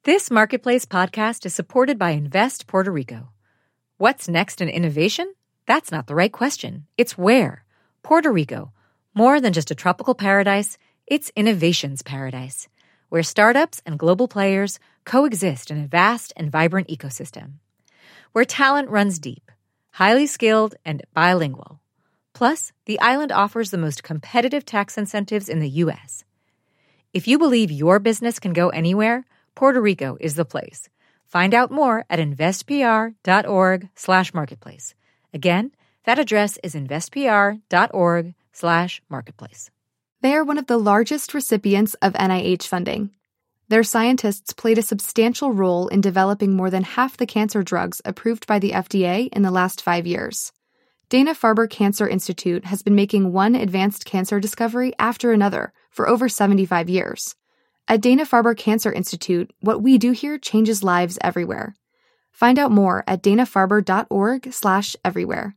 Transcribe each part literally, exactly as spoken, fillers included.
This Marketplace podcast is supported by Invest Puerto Rico. What's next in innovation? That's not the right question. It's where. Puerto Rico. More than just a tropical paradise, it's innovation's paradise, where startups and global players coexist in a vast and vibrant ecosystem. Where talent runs deep, highly skilled, and bilingual. Plus, the island offers the most competitive tax incentives in the U S. If you believe your business can go anywhere, Puerto Rico is the place. Find out more at investpr.org slash marketplace. Again, that address is investpr.org slash marketplace. They are one of the largest recipients of N I H funding. Their scientists played a substantial role in developing more than half the cancer drugs approved by the F D A in the last five years. Dana-Farber Cancer Institute has been making one advanced cancer discovery after another for over seventy-five years. At Dana-Farber Cancer Institute, what we do here changes lives everywhere. Find out more at danafarber.org slash everywhere.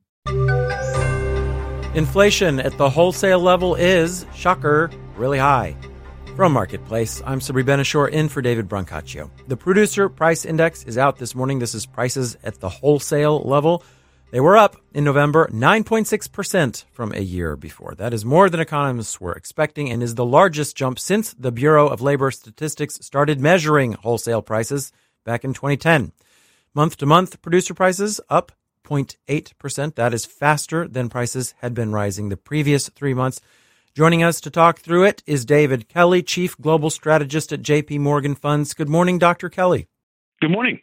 Inflation at the wholesale level is, shocker, really high. From Marketplace, I'm Sabri Benishore in for David Brancaccio. The Producer Price Index is out this morning. This is prices at the wholesale level. They were up in November nine point six percent from a year before. That is more than economists were expecting and is the largest jump since the Bureau of Labor Statistics started measuring wholesale prices back in twenty ten. Month-to-month producer prices up zero point eight percent. That is faster than prices had been rising the previous three months. Joining us to talk through it is David Kelly, Chief Global Strategist at J P Morgan Funds. Good morning, Doctor Kelly. Good morning.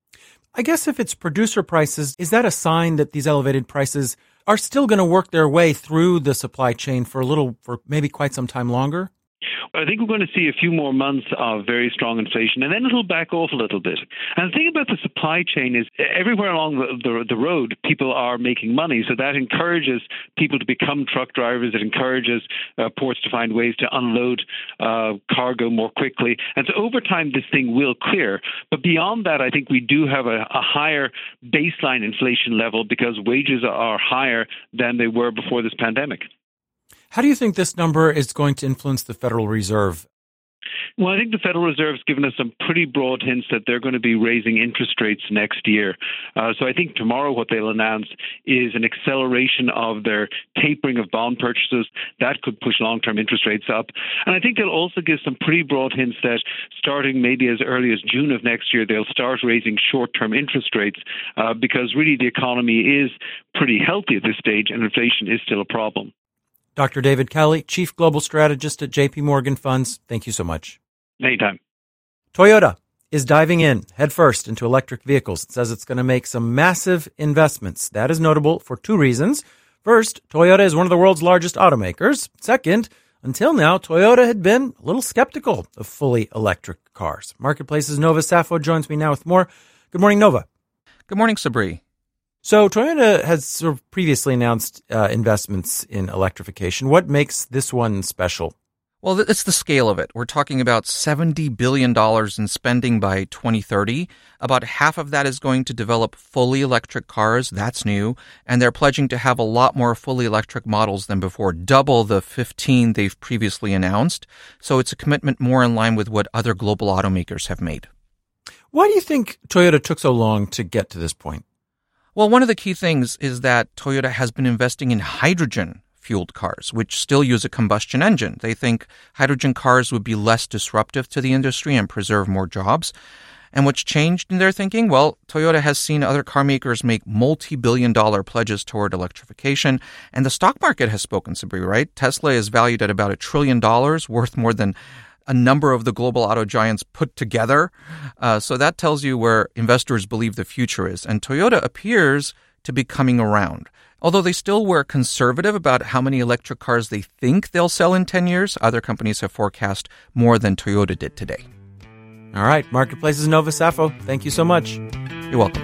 I guess if it's producer prices, is that a sign that these elevated prices are still going to work their way through the supply chain for a little, for maybe quite some time longer? I think we're going to see a few more months of very strong inflation, and then it'll back off a little bit. And the thing about the supply chain is everywhere along the, the, the road, people are making money. So that encourages people to become truck drivers. It encourages uh, ports to find ways to unload uh, cargo more quickly. And so over time, this thing will clear. But beyond that, I think we do have a, a higher baseline inflation level because wages are higher than they were before this pandemic. How do you think this number is going to influence the Federal Reserve? Well, I think the Federal Reserve has given us some pretty broad hints that they're going to be raising interest rates next year. Uh, so I think tomorrow what they'll announce is an acceleration of their tapering of bond purchases. That could push long-term interest rates up. And I think they'll also give some pretty broad hints that starting maybe as early as June of next year, they'll start raising short-term interest rates uh, because really the economy is pretty healthy at this stage and inflation is still a problem. Doctor David Kelly, Chief Global Strategist at J P Morgan Funds, thank you so much. Anytime. Toyota is diving in headfirst into electric vehicles. It says it's going to make some massive investments. That is notable for two reasons. First, Toyota is one of the world's largest automakers. Second, until now, Toyota had been a little skeptical of fully electric cars. Marketplace's Nova Safo joins me now with more. Good morning, Nova. Good morning, Sabri. So Toyota has sort of previously announced uh, investments in electrification. What makes this one special? Well, it's the scale of it. We're talking about seventy billion dollars in spending by twenty thirty. About half of that is going to develop fully electric cars. That's new. And they're pledging to have a lot more fully electric models than before, double the fifteen they've previously announced. So it's a commitment more in line with what other global automakers have made. Why do you think Toyota took so long to get to this point? Well, one of the key things is that Toyota has been investing in hydrogen-fueled cars, which still use a combustion engine. They think hydrogen cars would be less disruptive to the industry and preserve more jobs. And what's changed in their thinking? Well, Toyota has seen other car makers make multi-billion dollar pledges toward electrification, and the stock market has spoken, Sabri, right? Tesla is valued at about a trillion dollars, worth more than a number of the global auto giants put together. Uh, so that tells you where investors believe the future is. And Toyota appears to be coming around. Although they still were conservative about how many electric cars they think they'll sell in ten years, other companies have forecast more than Toyota did today. All right. Marketplace's Nova Safo, thank you so much. You're welcome.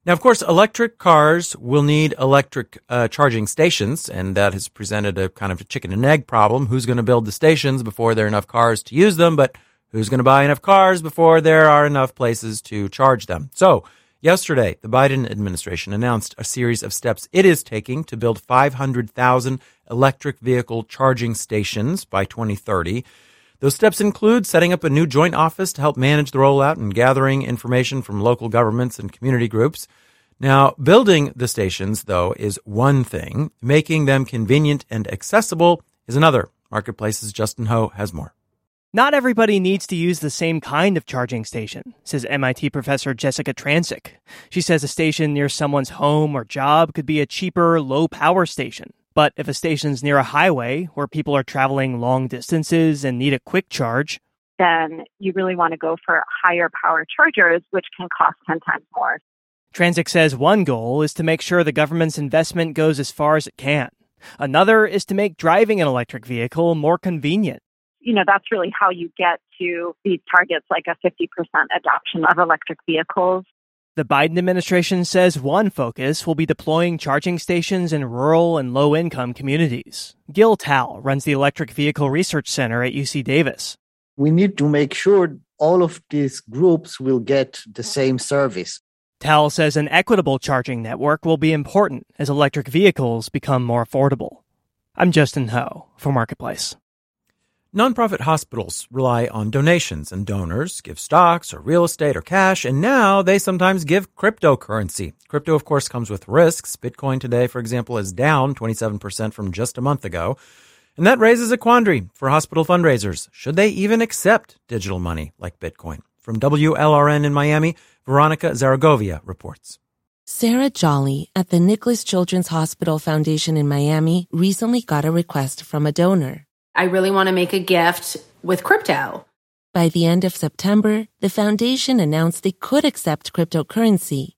Now, of course, electric cars will need electric uh, charging stations, and that has presented a kind of a chicken and egg problem. Who's going to build the stations before there are enough cars to use them? But who's going to buy enough cars before there are enough places to charge them? So yesterday, the Biden administration announced a series of steps it is taking to build five hundred thousand electric vehicle charging stations by twenty thirty. Those steps include setting up a new joint office to help manage the rollout and gathering information from local governments and community groups. Now, building the stations, though, is one thing. Making them convenient and accessible is another. Marketplace's Justin Ho has more. Not everybody needs to use the same kind of charging station, says M I T professor Jessica Transick. She says a station near someone's home or job could be a cheaper, low-power station. But if a station's near a highway where people are traveling long distances and need a quick charge, then you really want to go for higher power chargers, which can cost ten times more. Transick says one goal is to make sure the government's investment goes as far as it can. Another is to make driving an electric vehicle more convenient. You know, that's really how you get to these targets, like a fifty percent adoption of electric vehicles. The Biden administration says one focus will be deploying charging stations in rural and low-income communities. Gil Tal runs the Electric Vehicle Research Center at U C Davis. We need to make sure all of these groups will get the same service. Tal says an equitable charging network will be important as electric vehicles become more affordable. I'm Justin Ho for Marketplace. Nonprofit hospitals rely on donations, and donors give stocks or real estate or cash, and now they sometimes give cryptocurrency. Crypto, of course, comes with risks. Bitcoin today, for example, is down twenty-seven percent from just a month ago. And that raises a quandary for hospital fundraisers. Should they even accept digital money like Bitcoin? From W L R N in Miami, Veronica Zaragovia reports. Sarah Jolly at the Nicholas Children's Hospital Foundation in Miami recently got a request from a donor. I really want to make a gift with crypto. By the end of September, the foundation announced they could accept cryptocurrency.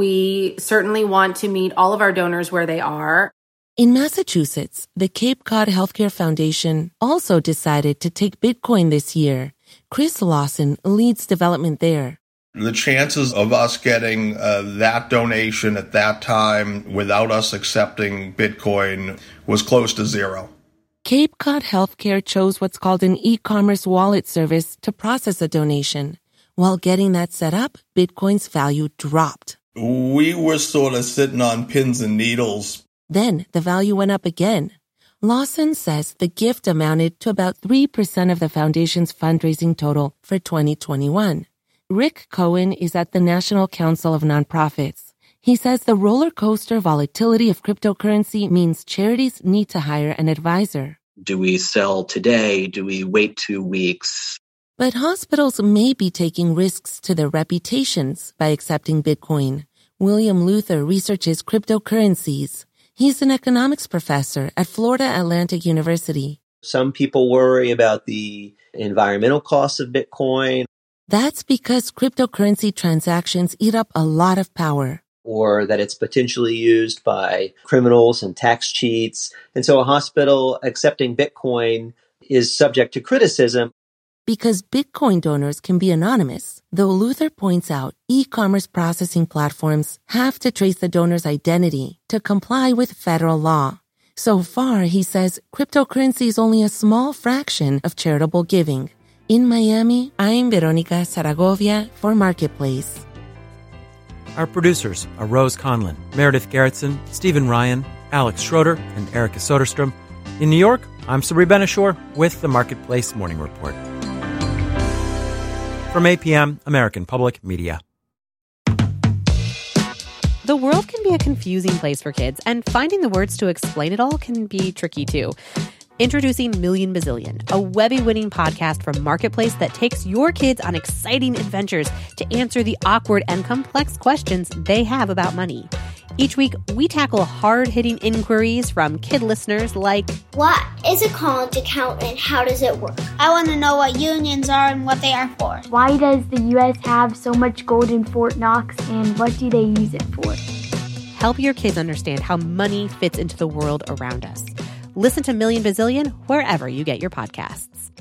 We certainly want to meet all of our donors where they are. In Massachusetts, the Cape Cod Healthcare Foundation also decided to take Bitcoin this year. Chris Lawson leads development there. The chances of us getting uh, that donation at that time without us accepting Bitcoin was close to zero. Cape Cod Healthcare chose what's called an e-commerce wallet service to process a donation. While getting that set up, Bitcoin's value dropped. We were sort of sitting on pins and needles. Then the value went up again. Lawson says the gift amounted to about three percent of the foundation's fundraising total for twenty twenty-one. Rick Cohen is at the National Council of Nonprofits. He says the roller coaster volatility of cryptocurrency means charities need to hire an advisor. Do we sell today? Do we wait two weeks? But hospitals may be taking risks to their reputations by accepting Bitcoin. William Luther researches cryptocurrencies. He's an economics professor at Florida Atlantic University. Some people worry about the environmental costs of Bitcoin. That's because cryptocurrency transactions eat up a lot of power. Or that it's potentially used by criminals and tax cheats. And so a hospital accepting Bitcoin is subject to criticism. Because Bitcoin donors can be anonymous, though Luther points out e-commerce processing platforms have to trace the donor's identity to comply with federal law. So far, he says, cryptocurrency is only a small fraction of charitable giving. In Miami, I'm Veronica Zaragovia for Marketplace. Our producers are Rose Conlon, Meredith Gerritsen, Stephen Ryan, Alex Schroeder, and Erica Soderstrom. In New York, I'm Sabri Ben-Achour with the Marketplace Morning Report. From A P M, American Public Media. The world can be a confusing place for kids, and finding the words to explain it all can be tricky too. Introducing Million Bazillion, a Webby-winning podcast from Marketplace that takes your kids on exciting adventures to answer the awkward and complex questions they have about money. Each week, we tackle hard-hitting inquiries from kid listeners like, what is a college account and how does it work? I want to know what unions are and what they are for. Why does the U S have so much gold in Fort Knox and what do they use it for? Help your kids understand how money fits into the world around us. Listen to Million Bazillion wherever you get your podcasts.